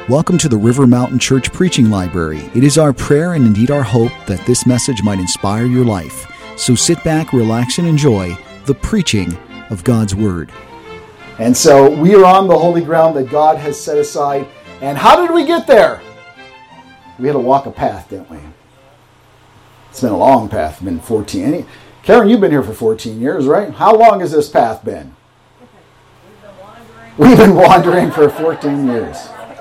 Welcome to the River Mountain Church Preaching Library. It is our prayer and indeed our hope that this message might inspire your life. So sit back, relax, and enjoy the preaching of God's Word. And so we are on the holy ground that God has set aside. And how did we get there? We had to walk a path, didn't we? It's been a long path. It's been 14. Karen, you've been here for 14 years, right? How long has this path been? We've been wandering for 14 years.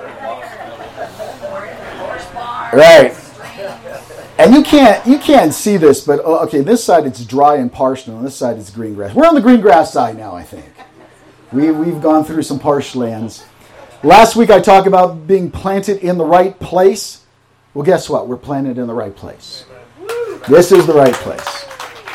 Right. And you can't see this, but okay, this side it's dry and parched, and on this side it's green grass. We're on the green grass side now, I think. We've gone through some parched lands. Last week I talked about being planted in the right place. Well, guess what? We're planted in the right place. This is the right place.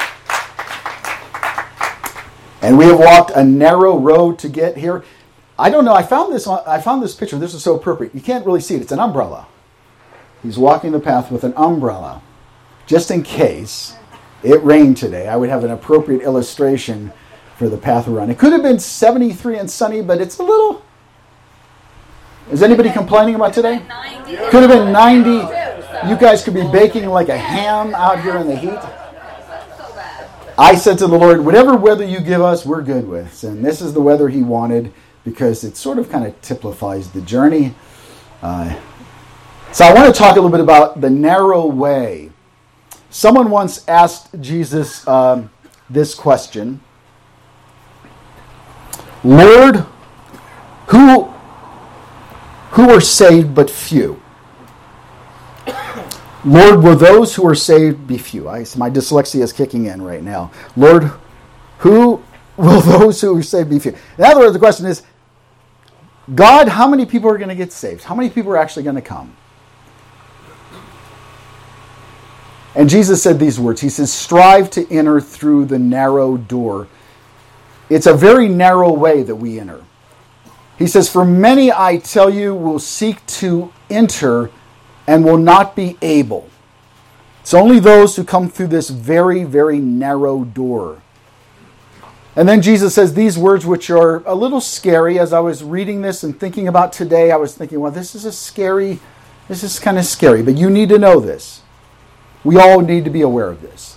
And we have walked a narrow road to get here. I don't know. I found this picture. This is so appropriate. You can't really see it. It's an umbrella. He's walking the path with an umbrella. Just in case it rained today, I would have an appropriate illustration for the path we're on. It could have been 73 and sunny, but it's a little... Is anybody complaining about today? Could have been 90. You guys could be baking like a ham out here in the heat. I said to the Lord, whatever weather you give us, we're good with. And this is the weather He wanted because it sort of kind of typifies the journey. So I want to talk a little bit about the narrow way. Someone once asked Jesus this question. Lord, who are saved but few? Lord, will those who are saved be few? My dyslexia is kicking in right now. Lord, who will those who are saved be few? In other words, the question is, God, how many people are going to get saved? How many people are actually going to come? And Jesus said these words. He says, strive to enter through the narrow door. It's a very narrow way that we enter. He says, for many, I tell you, will seek to enter and will not be able. It's only those who come through this very, very narrow door. And then Jesus says these words, which are a little scary. As I was reading this and thinking about today, I was thinking, well, this is kind of scary, but you need to know this. We all need to be aware of this.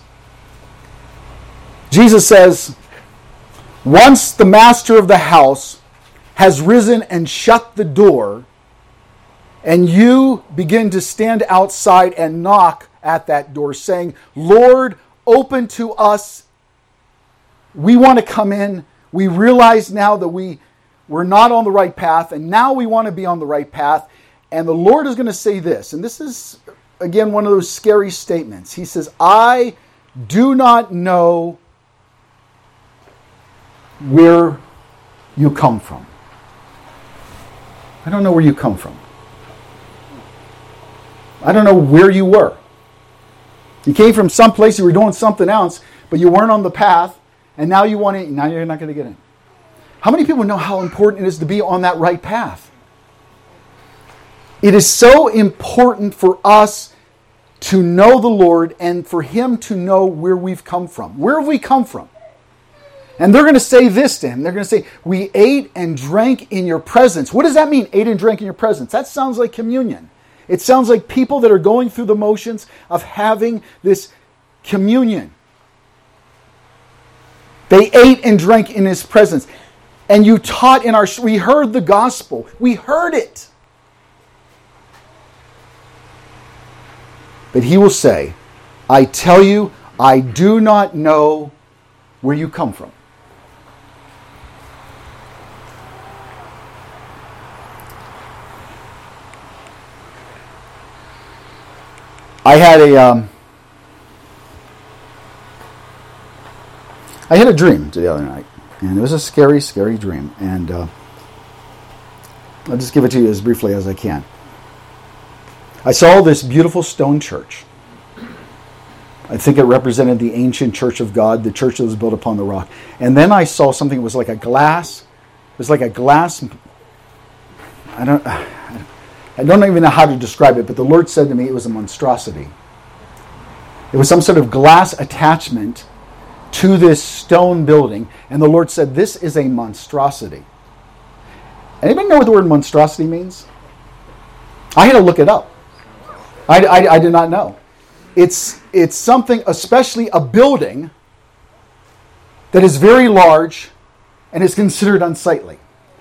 Jesus says, once the master of the house has risen and shut the door, and you begin to stand outside and knock at that door, saying, Lord, open to us. We want to come in. We realize now that we're not on the right path, and now we want to be on the right path. And the Lord is going to say this, and this is, again, one of those scary statements. He says, I do not know where you come from. I don't know where you come from. I don't know where you were. You came from someplace, you were doing something else, but you weren't on the path, and now you want in. Now you're not going to get in. How many people know how important it is to be on that right path? It is so important for us to know the Lord and for Him to know where we've come from. Where have we come from? And they're going to say this to Him. They're going to say, we ate and drank in your presence. What does that mean, ate and drank in your presence? That sounds like communion. It sounds like people that are going through the motions of having this communion. They ate and drank in His presence. And you taught we heard the gospel. We heard it. But He will say, I tell you, I do not know where you come from. I had a dream the other night, and it was a scary, scary dream. And I'll just give it to you as briefly as I can. I saw this beautiful stone church. I think it represented the ancient church of God, the church that was built upon the rock. And then I saw something that was like a glass. It was like a glass. I don't even know how to describe it, but the Lord said to me it was a monstrosity. It was some sort of glass attachment to this stone building, and the Lord said, this is a monstrosity. Anybody know what the word monstrosity means? I had to look it up. I did not know. It's something, especially a building that is very large and is considered unsightly.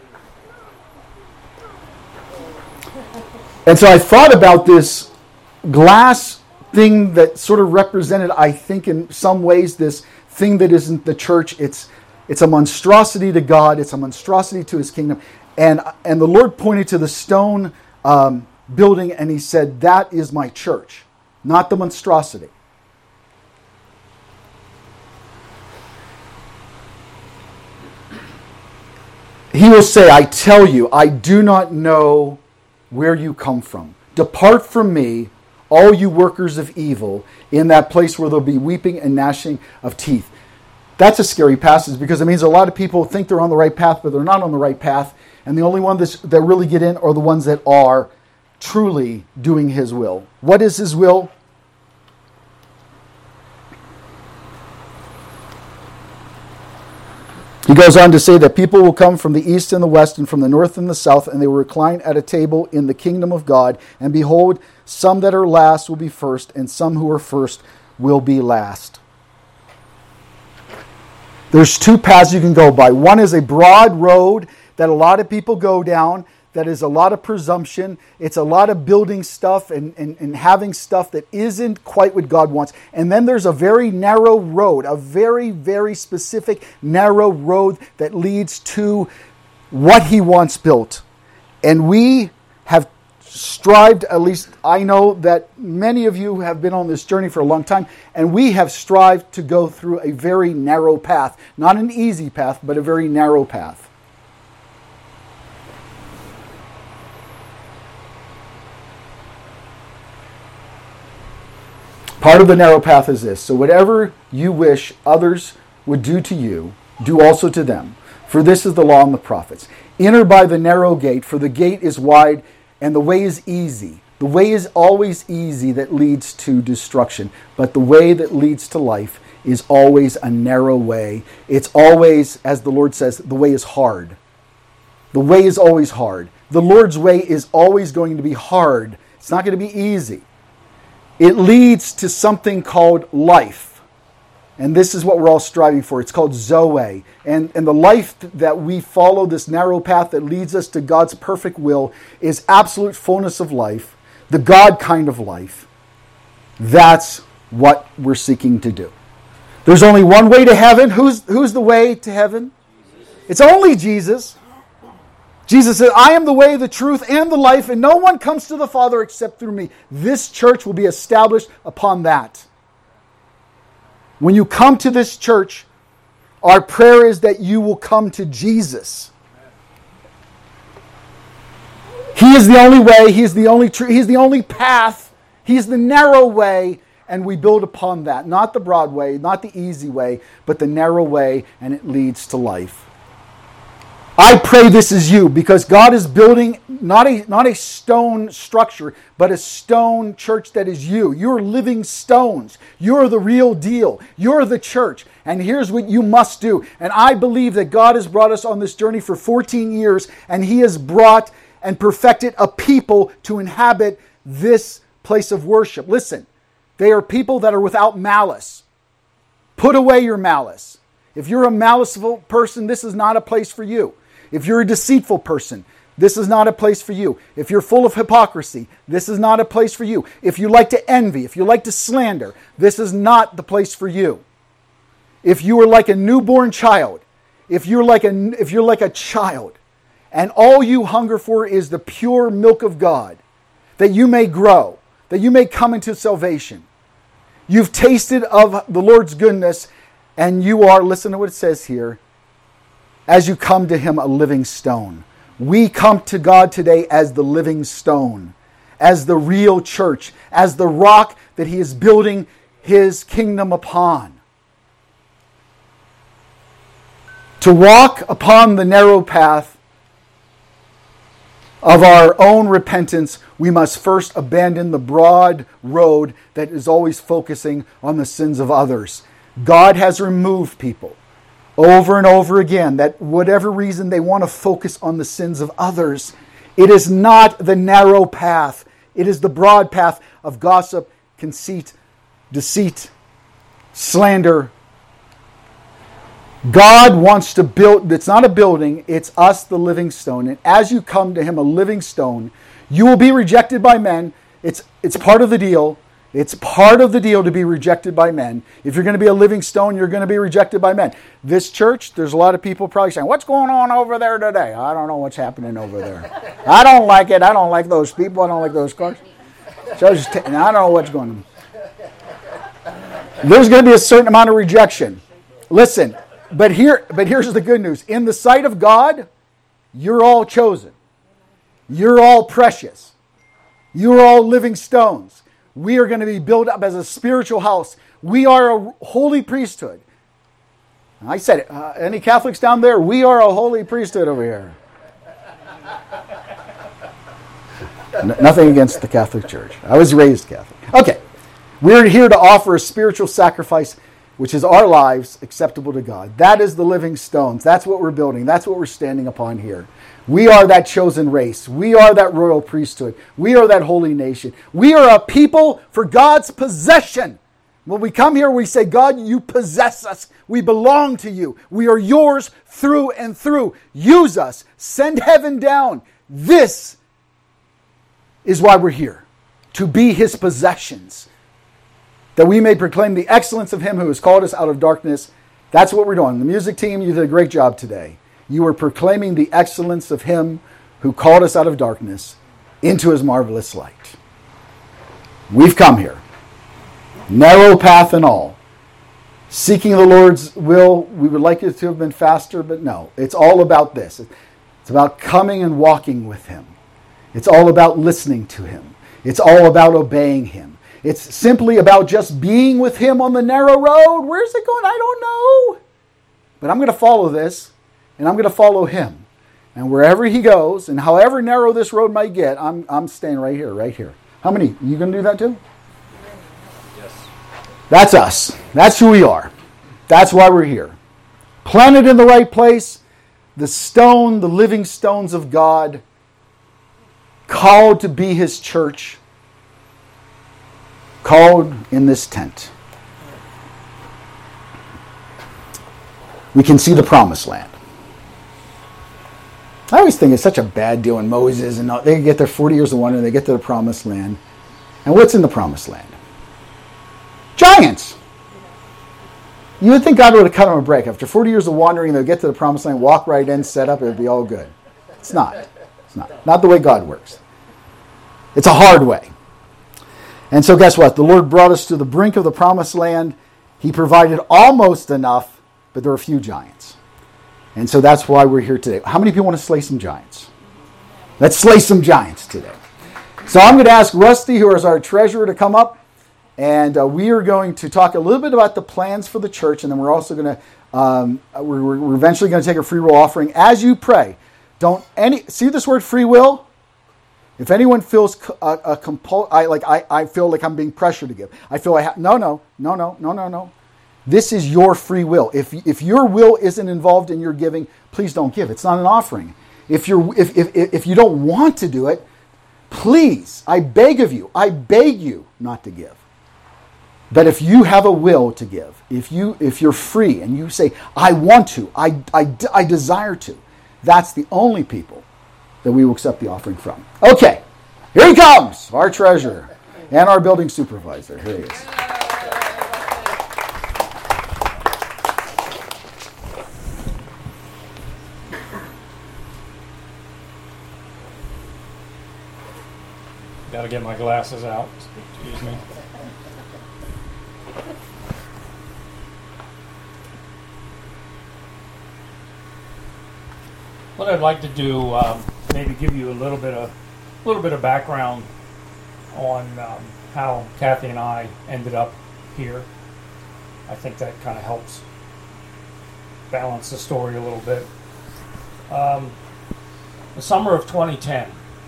And so I thought about this glass thing that sort of represented, I think in some ways, this thing that isn't the church. It's a monstrosity to God. It's a monstrosity to his kingdom. And the Lord pointed to the stone building and he said, that is my church, not the monstrosity. He will say, I tell you, I do not know where you come from. Depart from me, all you workers of evil, in that place where there'll be weeping and gnashing of teeth. That's a scary passage because it means a lot of people think they're on the right path, but they're not on the right path. And the only ones that really get in are the ones that are truly doing his will. What is his will? He goes on to say that people will come from the east and the west and from the north and the south, and they will recline at a table in the kingdom of God. And behold, some that are last will be first, and some who are first will be last. There's two paths you can go by. One is a broad road that a lot of people go down, that is a lot of presumption. It's a lot of building stuff and having stuff that isn't quite what God wants. And then there's a very narrow road, a very, very specific narrow road that leads to what he wants built. And we have strived, at least I know that many of you have been on this journey for a long time, and we have strived to go through a very narrow path. Not an easy path, but a very narrow path. Part of the narrow path is this. So whatever you wish others would do to you, do also to them. For this is the law and the prophets. Enter by the narrow gate, for the gate is wide and the way is easy. The way is always easy that leads to destruction. But the way that leads to life is always a narrow way. It's always, as the Lord says, the way is hard. The way is always hard. The Lord's way is always going to be hard. It's not going to be easy. It leads to something called life. And this is what we're all striving for. It's called Zoe. And the life that we follow, this narrow path that leads us to God's perfect will, is absolute fullness of life, the God kind of life. That's what we're seeking to do. There's only one way to heaven. Who's the way to heaven? It's only Jesus. Jesus said, I am the way, the truth, and the life, and no one comes to the Father except through me. This church will be established upon that. When you come to this church, our prayer is that you will come to Jesus. He is the only way, He is the only truth, He is the only path, He is the narrow way, and we build upon that. Not the broad way, not the easy way, but the narrow way, and it leads to life. I pray this is you, because God is building not a stone structure, but a stone church that is you. You're living stones. You're the real deal. You're the church. And here's what you must do. And I believe that God has brought us on this journey for 14 years, and He has brought and perfected a people to inhabit this place of worship. Listen, they are people that are without malice. Put away your malice. If you're a maliceful person, this is not a place for you. If you're a deceitful person, this is not a place for you. If you're full of hypocrisy, this is not a place for you. If you like to envy, if you like to slander, this is not the place for you. If you are like a newborn child, if you're like a child, and all you hunger for is the pure milk of God, that you may grow, that you may come into salvation. You've tasted of the Lord's goodness, and you are, listen to what it says here, as you come to Him, a living stone. We come to God today as the living stone, as the real church, as the rock that He is building His kingdom upon. To walk upon the narrow path of our own repentance, we must first abandon the broad road that is always focusing on the sins of others. God has removed people over and over again that whatever reason they want to focus on the sins of others. It is not the narrow path. It is the broad path of gossip, conceit, deceit, slander. God wants to build, it's not a building, it's us, the living stone. And as you come to him, a living stone, you will be rejected by men. It's part of the deal. It's part of the deal to be rejected by men. If you're going to be a living stone, you're going to be rejected by men. This church, there's a lot of people probably saying, what's going on over there today? I don't know what's happening over there. I don't like it. I don't like those people. I don't like those cars. So I don't know what's going on. There's going to be a certain amount of rejection. Listen, but here's the good news. In the sight of God, you're all chosen. You're all precious. You're all living stones. We are going to be built up as a spiritual house. We are a holy priesthood. I said it. Any Catholics down there? We are a holy priesthood over here. Nothing against the Catholic Church. I was raised Catholic. Okay. We're here to offer a spiritual sacrifice, which is our lives acceptable to God. That is the living stones. That's what we're building. That's what we're standing upon here. We are that chosen race. We are that royal priesthood. We are that holy nation. We are a people for God's possession. When we come here, we say, God, you possess us. We belong to you. We are yours through and through. Use us. Send heaven down. This is why we're here, to be his possessions, that we may proclaim the excellence of him who has called us out of darkness. That's what we're doing. The music team, you did a great job today. You are proclaiming the excellence of him who called us out of darkness into his marvelous light. We've come here, narrow path and all, seeking the Lord's will. We would like it to have been faster, but no. It's all about this. It's about coming and walking with him. It's all about listening to him. It's all about obeying him. It's simply about just being with him on the narrow road. Where's it going? I don't know. But I'm going to follow this. And I'm going to follow him. And wherever he goes, and however narrow this road might get, I'm staying right here, right here. How many? You going to do that too? Yes. That's us. That's who we are. That's why we're here. Planted in the right place, the stone, the living stones of God, called to be his church, called in this tent. We can see the promised land. I always think it's such a bad deal when Moses and they get their 40 years of wandering, they get to the promised land. And what's in the promised land? Giants. You would think God would have cut them a break. After 40 years of wandering, they'll get to the promised land, walk right in, set up, it would be all good. It's not. It's not. Not the way God works. It's a hard way. And so guess what? The Lord brought us to the brink of the promised land. He provided almost enough, but there are a few giants. And so that's why we're here today. How many people want to slay some giants? Let's slay some giants today. So I'm going to ask Rusty, who is our treasurer, to come up. And we are going to talk a little bit about the plans for the church. And then we're also going to, we're eventually going to take a free will offering. As you pray, see this word free will? If anyone feels I feel like I'm being pressured to give. I feel no. This is your free will. If your will isn't involved in your giving, please don't give. It's not an offering. If you don't want to do it, please, I beg you not to give. But if you have a will to give, if you're free and you say, I want to, I desire to, that's the only people that we will accept the offering from. Okay, here he comes, our treasurer and our building supervisor. Here he is. Got to get my glasses out. Excuse me. What I'd like to do, maybe give you a little bit of background on how Kathy and I ended up here. I think that kind of helps balance the story a little bit. The summer of 2010.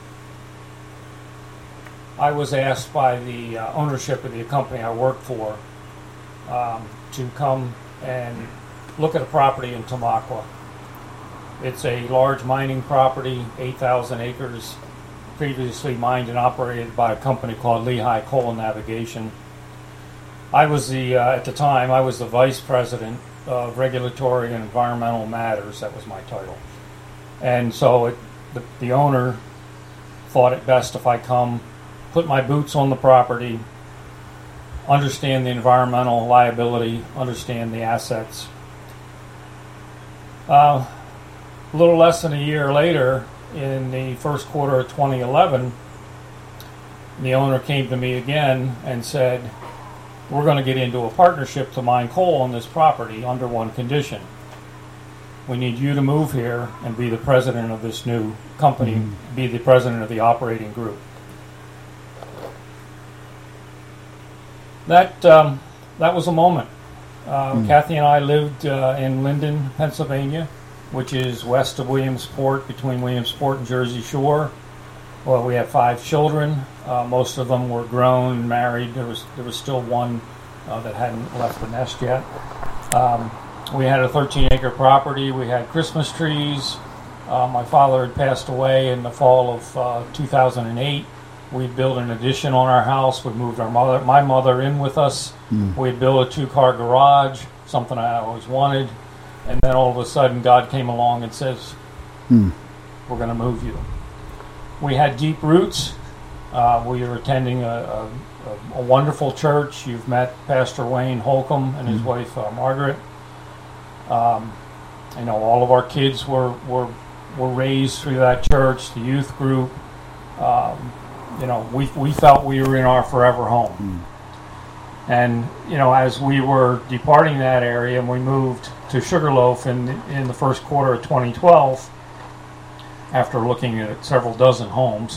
I was asked by the ownership of the company I work for to come and look at a property in Tamaqua. It's a large mining property, 8,000 acres, previously mined and operated by a company called Lehigh Coal and Navigation. I was at the time, I was the vice president of Regulatory and Environmental Matters. That was my title. And so the owner thought it best if I come, put my boots on the property, understand the environmental liability, understand the assets. A little less than a year later, in the first quarter of 2011, the owner came to me again and said, we're going to get into a partnership to mine coal on this property under one condition. We need you to move here and be the president of this new company, be the president of the operating group. That was a moment. Kathy and I lived in Linden, Pennsylvania, which is west of Williamsport, between Williamsport and Jersey Shore. Well, we had 5 children. Most of them were grown and married. There was still one that hadn't left the nest yet. We had a 13-acre property. We had Christmas trees. My father had passed away in the fall of 2008. We built an addition on our house. We moved my mother in with us. We built a 2-car garage, something I always wanted. And then all of a sudden, God came along and says, we're going to move you. We had deep roots. We were attending a wonderful church. You've met Pastor Wayne Holcomb and his wife, Margaret. All of our kids were raised through that church, the youth group. We felt we were in our forever home. And, as we were departing that area and we moved to Sugarloaf in the first quarter of 2012, after looking at several dozen homes,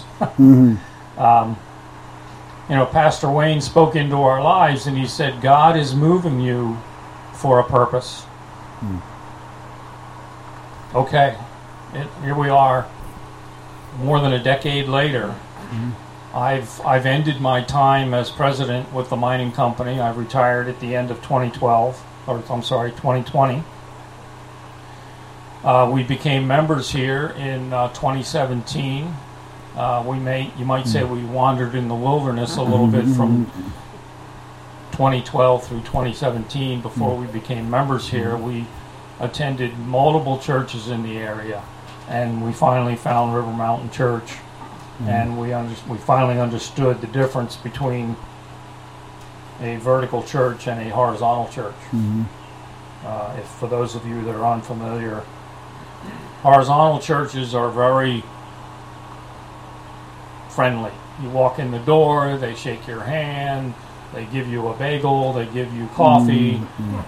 Pastor Wayne spoke into our lives and he said, God is moving you for a purpose. Okay, here we are, more than a decade later. I've ended my time as president with the mining company. I retired at the end of 2020. We became members here in 2017. You might say we wandered in the wilderness a little bit from 2012 through 2017 before we became members here. We attended multiple churches in the area, and we finally found River Mountain Church. And we finally understood the difference between a vertical church and a horizontal church. If for those of you that are unfamiliar, horizontal churches are very friendly. You walk in the door, they shake your hand, they give you a bagel, they give you coffee.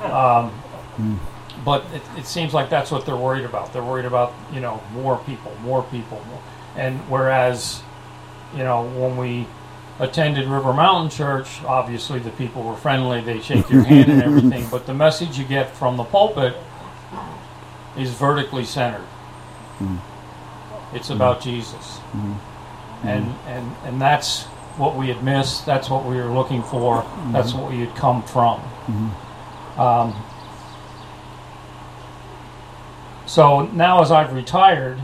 But it seems like that's what they're worried about. They're worried about, more people. And whereas, when we attended River Mountain Church, obviously the people were friendly, they shake your hand and everything, but the message you get from the pulpit is vertically centered. It's about Jesus. And that's what we had missed, that's what we were looking for, that's what we had come from. So now as I've retired,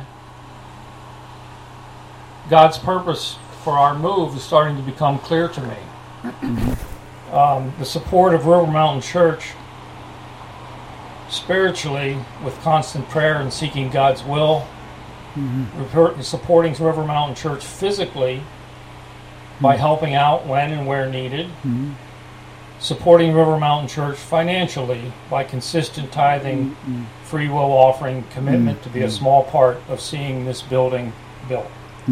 God's purpose for our move is starting to become clear to me. The support of River Mountain Church spiritually, with constant prayer and seeking God's will, supporting River Mountain Church physically by helping out when and where needed, supporting River Mountain Church financially by consistent tithing, free will offering, commitment to be a small part of seeing this building built.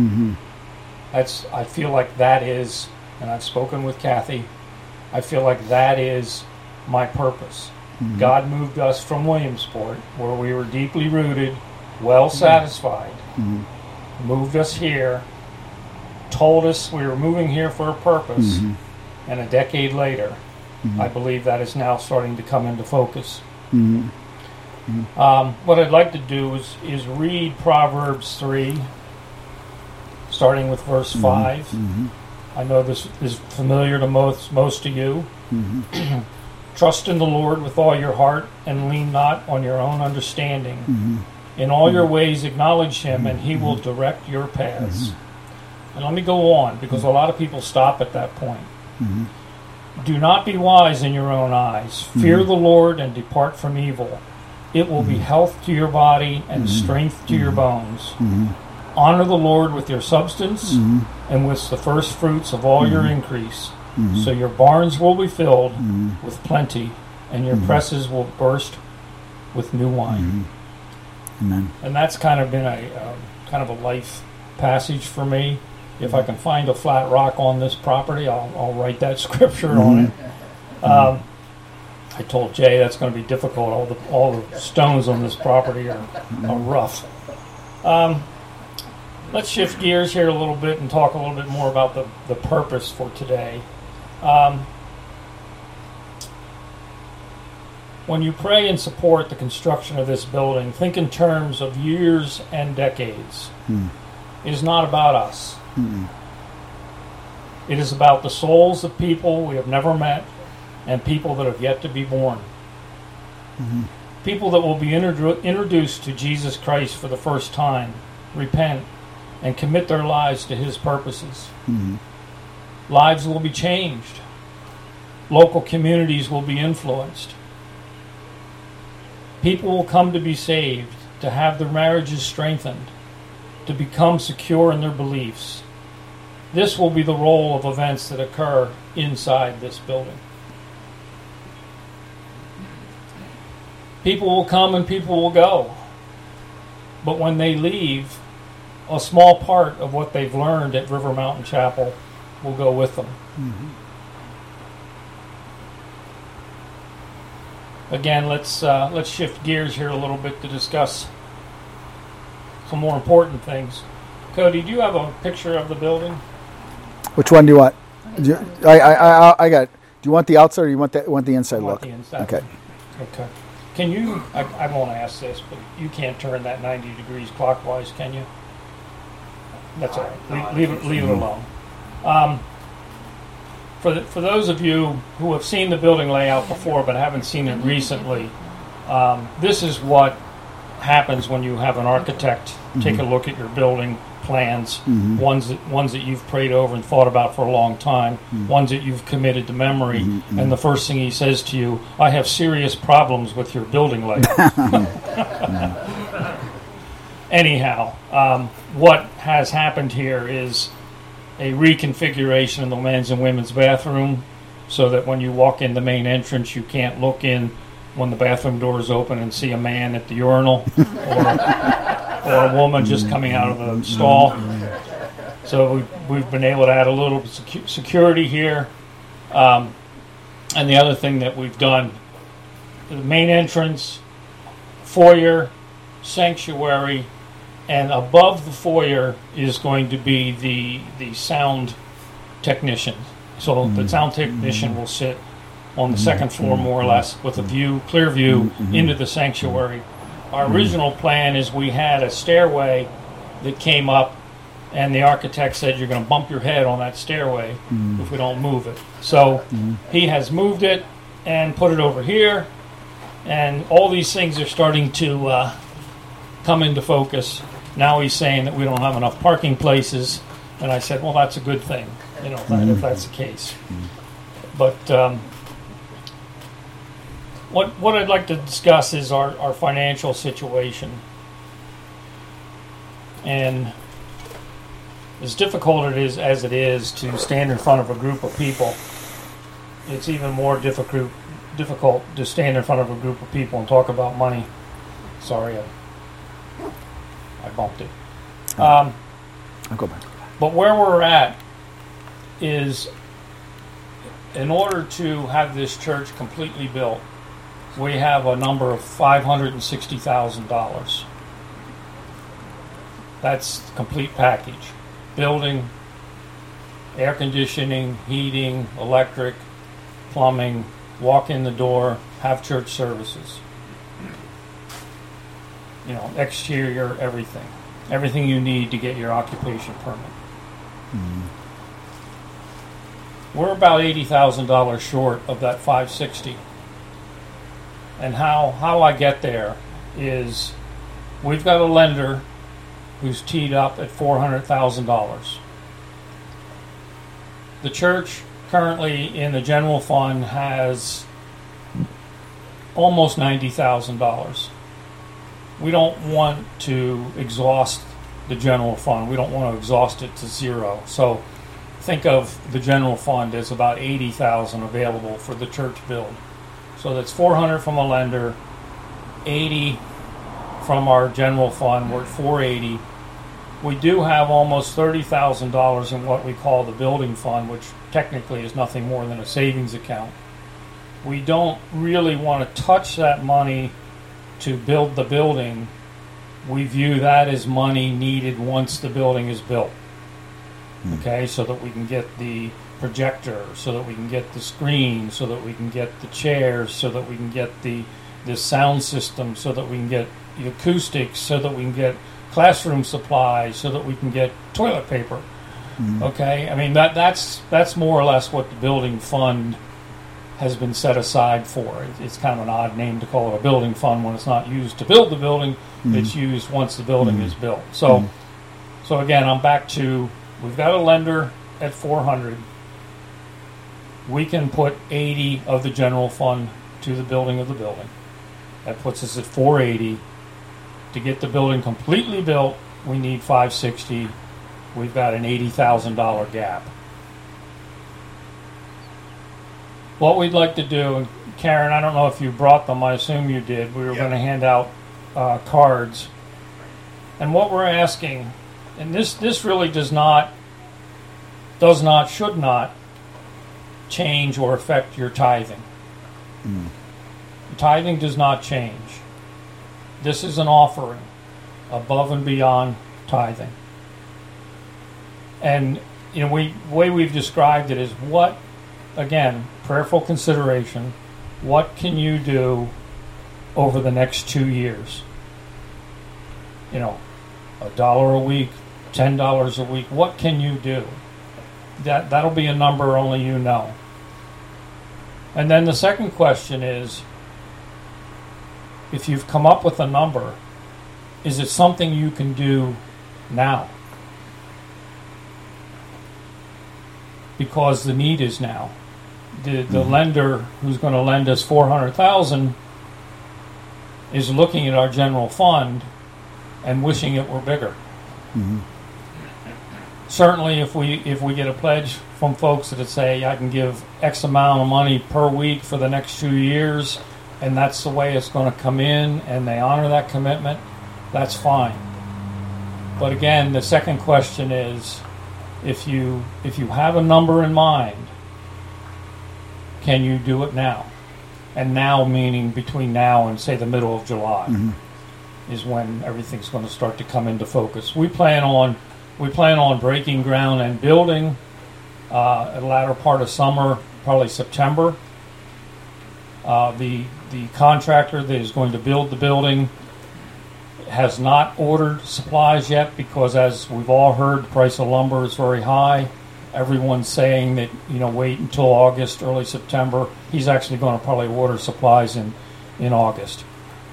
I feel like that is, and I've spoken with Kathy, I feel like that is my purpose. God moved us from Williamsport, where we were deeply rooted, well satisfied, moved us here, told us we were moving here for a purpose, and a decade later, I believe that is now starting to come into focus. What I'd like to do is read Proverbs 3, starting with verse 5. I know this is familiar to most of you. Trust in the Lord with all your heart and lean not on your own understanding. In all your ways acknowledge him, and he will direct your paths. And let me go on, because a lot of people stop at that point. Do not be wise in your own eyes. Fear the Lord and depart from evil. It will be health to your body and strength to your bones. Honor the Lord with your substance and with the first fruits of all your increase. So your barns will be filled with plenty, and your presses will burst with new wine. Amen. And that's kind of been a life passage for me. If I can find a flat rock on this property, I'll write that scripture on it. I told Jay that's going to be difficult. All the stones on this property are rough. Let's shift gears here a little bit and talk a little bit more about the purpose for today. When you pray and support the construction of this building, think in terms of years and decades. It is not about us. It is about the souls of people we have never met and people that have yet to be born. People that will be introduced to Jesus Christ for the first time, repent, and commit their lives to his purposes. Lives will be changed. Local communities will be influenced. People will come to be saved, to have their marriages strengthened, to become secure in their beliefs. This will be the role of events that occur inside this building. People will come and people will go. But when they leave, a small part of what they've learned at River Mountain Chapel will go with them. Again, let's shift gears here a little bit to discuss some more important things. Cody, do you have a picture of the building? Which one do you want? I got. Do you want the outside or you want the inside look? The inside. Okay. Can you? I won't ask this, but you can't turn that 90 degrees clockwise, can you? That's all right. Leave it alone. For those of you who have seen the building layout before but haven't seen it recently, this is what happens when you have an architect take a look at your building plans, ones that you've prayed over and thought about for a long time, ones that you've committed to memory, and the first thing he says to you, I have serious problems with your building layout. Anyhow, what has happened here is a reconfiguration of the men's and women's bathroom so that when you walk in the main entrance, you can't look in when the bathroom door is open and see a man at the urinal or a woman just coming out of the stall. So we've been able to add a little security here. And the other thing that we've done, the main entrance, foyer, sanctuary, and above the foyer is going to be the sound technician. So the sound technician will sit on the second floor, more or less, with a clear view into the sanctuary. Our original plan is we had a stairway that came up, and the architect said you're going to bump your head on that stairway if we don't move it. So he has moved it and put it over here, and all these things are starting to come into focus. Now he's saying that we don't have enough parking places, and I said, well, that's a good thing, if that's the case. But what I'd like to discuss is our financial situation. And as difficult as it is to stand in front of a group of people, it's even more difficult to stand in front of a group of people and talk about money. Sorry, I bumped it. I'll go back. But where we're at is, in order to have this church completely built, we have a number of $560,000. That's the complete package. Building, air conditioning, heating, electric, plumbing, walk in the door, have church services. Exterior, everything. Everything you need to get your occupation permit. We're about $80,000 short of that $560,000. And how I get there is we've got a lender who's teed up at $400,000. The church currently in the general fund has almost $90,000. We don't want to exhaust the general fund. We don't want to exhaust it to zero. So think of the general fund as about $80,000 available for the church build. So that's $400 from a lender, $80 from our general fund. We're at $480. We do have almost $30,000 in what we call the building fund, which technically is nothing more than a savings account. We don't really want to touch that money to build the building. We view that as money needed once the building is built. Okay, so that we can get the projector, so that we can get the screen, so that we can get the chairs, so that we can get the sound system, so that we can get the acoustics, so that we can get classroom supplies, so that we can get toilet paper. Okay, I mean that's more or less what the building fund has been set aside for. It's kind of an odd name to call it a building fund when it's not used to build the building. It's used once the building is built. So again, I'm back to, we've got a lender at $400. We can put $80 of the general fund to the building of the building. That puts us at $480. To get the building completely built, we need $560. We've got an $80,000 gap. What we'd like to do, and Karen, I don't know if you brought them, I assume you did. We were going to hand out cards. And what we're asking, and this really should not change or affect your tithing. Tithing does not change. This is an offering above and beyond tithing. And the way we've described it is what, again, prayerful consideration, what can you do over the next 2 years? $1 a week, $10 a week, what can you do? That'll be a number only you know. And then the second question is, if you've come up with a number, is it something you can do now? Because the need is now. The lender who's going to lend us $400,000 is looking at our general fund and wishing it were bigger. Certainly, if we get a pledge from folks that say, I can give X amount of money per week for the next 2 years, and that's the way it's going to come in, and they honor that commitment, that's fine. But again, the second question is, if you have a number in mind, can you do it now? And now meaning between now and, say, the middle of July is when everything's going to start to come into focus. We plan on breaking ground and building at the latter part of summer, probably September. The contractor that is going to build the building has not ordered supplies yet because, as we've all heard, the price of lumber is very high. Everyone's saying that, wait until August, early September. He's actually going to probably order supplies in August.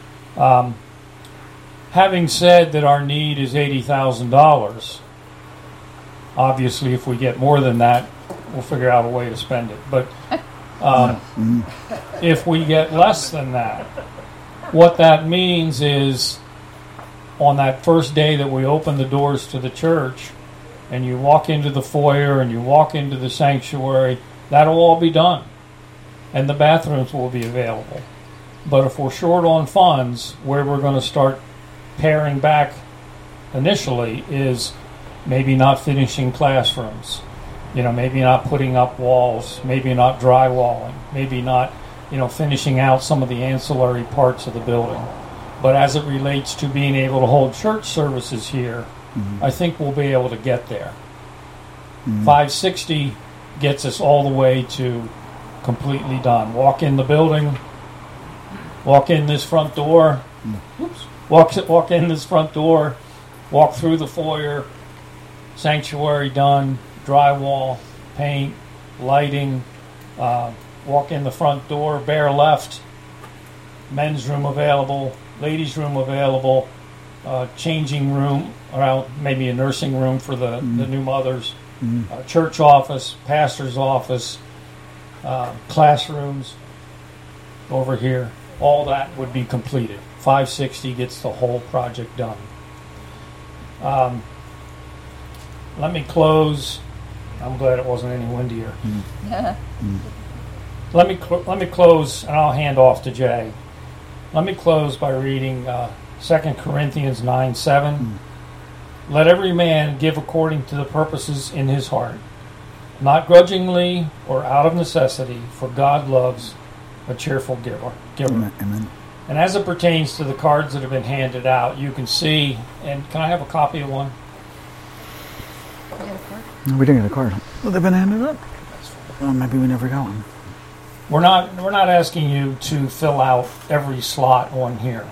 Having said that our need is $80,000, obviously if we get more than that, we'll figure out a way to spend it. But if we get less than that, what that means is on that first day that we open the doors to the church and you walk into the foyer and you walk into the sanctuary, that'll all be done. And the bathrooms will be available. But if we're short on funds, where we're going to start paring back initially is maybe not finishing classrooms. Maybe not putting up walls, maybe not drywalling, maybe not, finishing out some of the ancillary parts of the building. But as it relates to being able to hold church services here, I think we'll be able to get there. $560 gets us all the way to completely done. Walk in the building, walk in this front door, walk in this front door, walk through the foyer, sanctuary done, drywall, paint, lighting, walk in the front door, bare left, men's room available, ladies' room available, changing room, or maybe a nursing room for the new mothers, church office, pastor's office, classrooms over here. All that would be completed. 560 gets the whole project done. Let me close. I'm glad it wasn't any windier. Let me close, and I'll hand off to Jay. Let me close by reading 2 Corinthians 9:7. Let every man give according to the purposes in his heart, not grudgingly or out of necessity, for God loves a cheerful giver. Amen. And as it pertains to the cards that have been handed out, you can see, and can I have a copy of one? No, we didn't get a card. Well, they've been handed up. Well, maybe we never got one. We're not asking you to fill out every slot on here.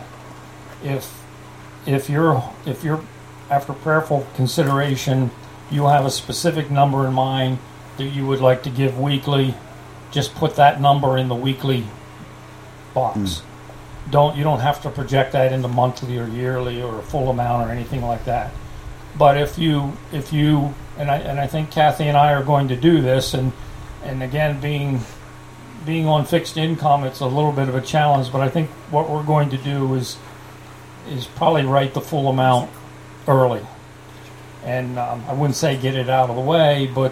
If you're after prayerful consideration, you have a specific number in mind that you would like to give weekly, just put that number in the weekly box. You don't have to project that into monthly or yearly or a full amount or anything like that. But if you and I think Kathy and I are going to do this, and again being on fixed income, it's a little bit of a challenge, but I think what we're going to do is probably write the full amount early. And I wouldn't say get it out of the way, but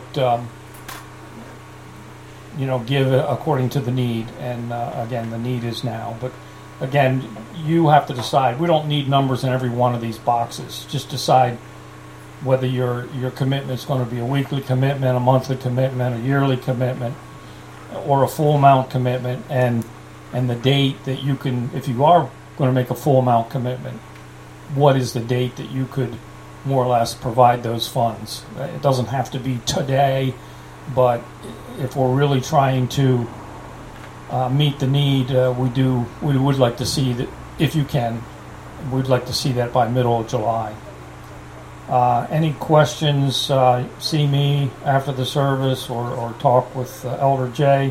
give according to the need. And again, the need is now. But again, you have to decide. We don't need numbers in every one of these boxes. Just decide whether your commitment is going to be a weekly commitment, a monthly commitment, a yearly commitment, or a full amount commitment, and the date that you can, if you are going to make a full amount commitment, what is the date that you could more or less provide those funds. It doesn't have to be today, but if we're really trying to meet the need, we would like to see that, if you can, we'd like to see that by middle of July. Any questions, see me after the service or talk with Elder Jay.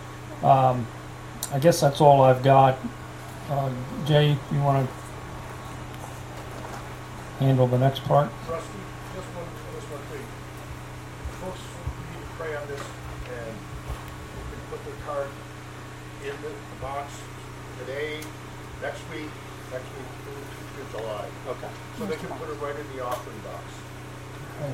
I guess that's all I've got. Jay, you want to handle the next part? Rusty, just one thing. Folks need to pray on this, and you can put their card in the box today, next week through July. Okay. So they can put it right in the offering box. Okay.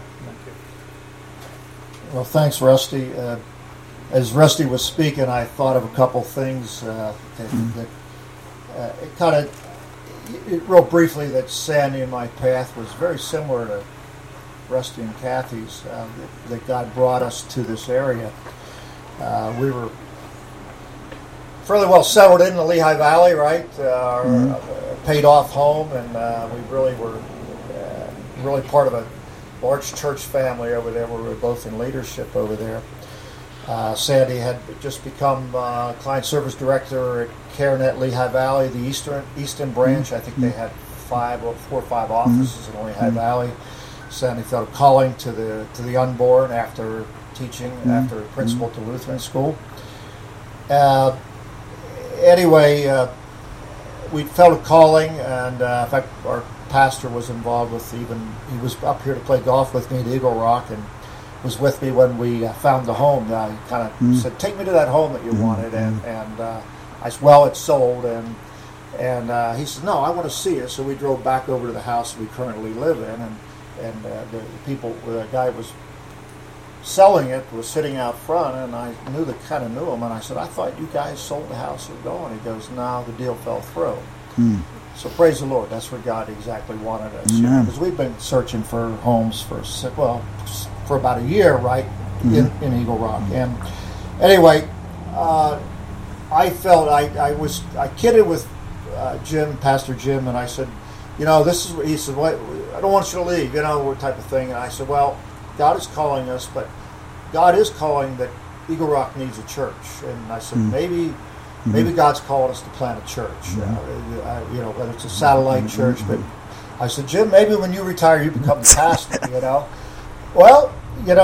Well, thanks, Rusty. As Rusty was speaking, I thought of a couple things that it kind of, real briefly, that Sandy and my path was very similar to Rusty and Kathy's, that God brought us to this area. We were fairly well settled in the Lehigh Valley, right? Paid off home, and we really were really part of a large church family over there where we were both in leadership over there. Sandy had just become client service director at CareNet Lehigh Valley, the Eastern branch. I think they had 4 or 5 offices in Lehigh Valley. Sandy felt a calling to the unborn after teaching, after principal to Lutheran school. Anyway, we felt a calling, and in fact, our pastor was involved with he was up here to play golf with me at Eagle Rock, and was with me when we found the home. He kind of said, "Take me to that home that you wanted," and I said, "Well, it's sold," and he said, "No, I want to see it." So we drove back over to the house we currently live in, and the guy was selling it was sitting out front, and I knew him, and I said, "I thought you guys sold the house and going." He goes, "No, the deal fell through." So praise the Lord. That's where God exactly wanted us, because we've been searching for homes for about a year, right, in Eagle Rock. And anyway, I felt I kidded with Jim, Pastor Jim, and I said, this is what he said. "What? I don't want you to leave," what type of thing. And I said, "Well, God is calling us, but God is calling that Eagle Rock needs a church." And I said, maybe God's calling us to plant a church, whether it's a satellite church. But I said, "Jim, maybe when you retire, you become the pastor." Well,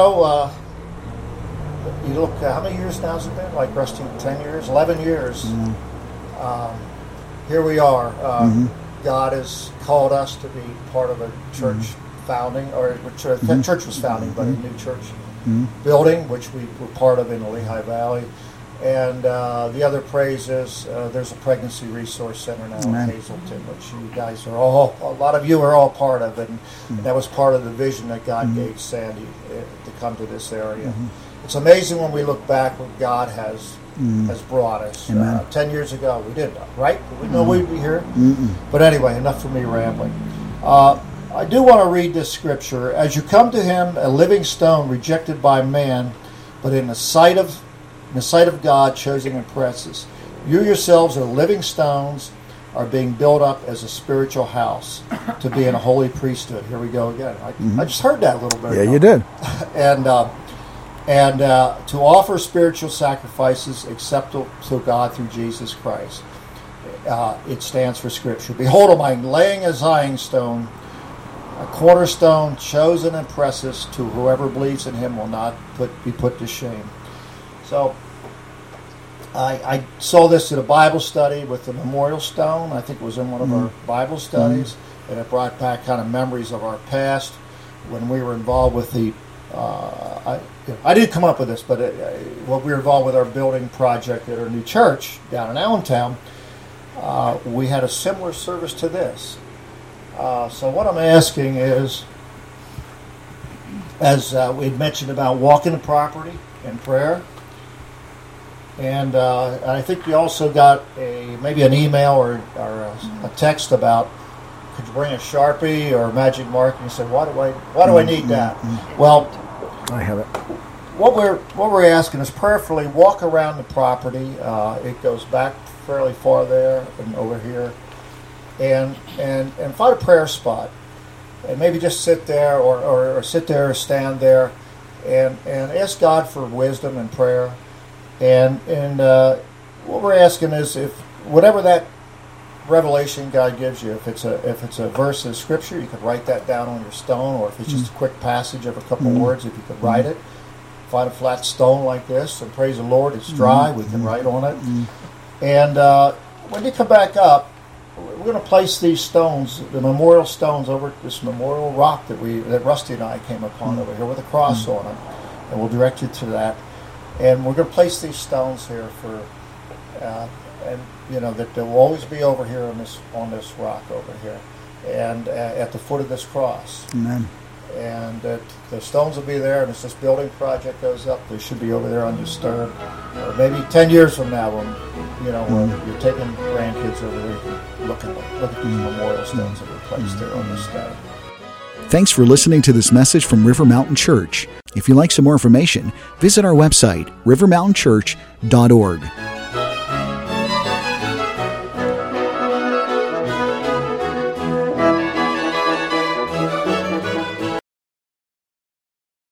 you look, how many years now has it been? Like Rusty, 10 years, 11 years. Here we are. God has called us to be part of a church founding, or the church was founding, but a new church building, which we were part of in the Lehigh Valley. And the other praise is there's a pregnancy resource center now in Hazleton, which you guys are all, a lot of you are all part of, and that was part of the vision that God gave Sandy to come to this area. It's amazing when we look back what God has brought us. 10 years ago, we didn't, right? Did we know we'd be here? But anyway, enough for me rambling. I do want to read this scripture. As you come to him, a living stone rejected by man, but in the sight of God, chosen and precious. You yourselves are living stones, are being built up as a spiritual house to be in a holy priesthood. Here we go again. I just heard that a little bit ago. Yeah, you did. and to offer spiritual sacrifices acceptable to God through Jesus Christ. It stands for Scripture. Behold, I'm laying a Zion stone, a cornerstone, chosen and precious, to whoever believes in him will not be put to shame. So I saw this at a Bible study with the memorial stone. I think it was in one of our Bible studies, and it brought back kind of memories of our past when we were involved with the. I didn't come up with this, but when we were involved with our building project at our new church down in Allentown, we had a similar service to this. So what I'm asking is, as we had mentioned about walking the property in prayer. And I think you also got maybe an email or a text about, could you bring a Sharpie or a magic marker? And you said, why do I need that? Well, I have it. What we're asking is prayerfully walk around the property. It goes back fairly far there and over here, and find a prayer spot, and maybe just sit there or sit there or stand there, and ask God for wisdom and prayer. And what we're asking is, if whatever that revelation God gives you, if it's a verse of Scripture, you could write that down on your stone, or if it's just a quick passage of a couple words, if you could write it. Find a flat stone like this, and praise the Lord, it's dry, we can write on it. And when you come back up, we're going to place these stones, the memorial stones, over this memorial rock that Rusty and I came upon over here with a cross on it, and we'll direct you to that. And we're going to place these stones here for, and you know that they will always be over here on this rock over here, and at the foot of this cross. Amen. And that the stones will be there, and as this building project goes up, they should be over there undisturbed. Or maybe 10 years from now, when you're taking grandkids over there, you can look at these memorial stones that were placed there on this stone. Thanks for listening to this message from River Mountain Church. If you'd like some more information, visit our website, rivermountainchurch.org.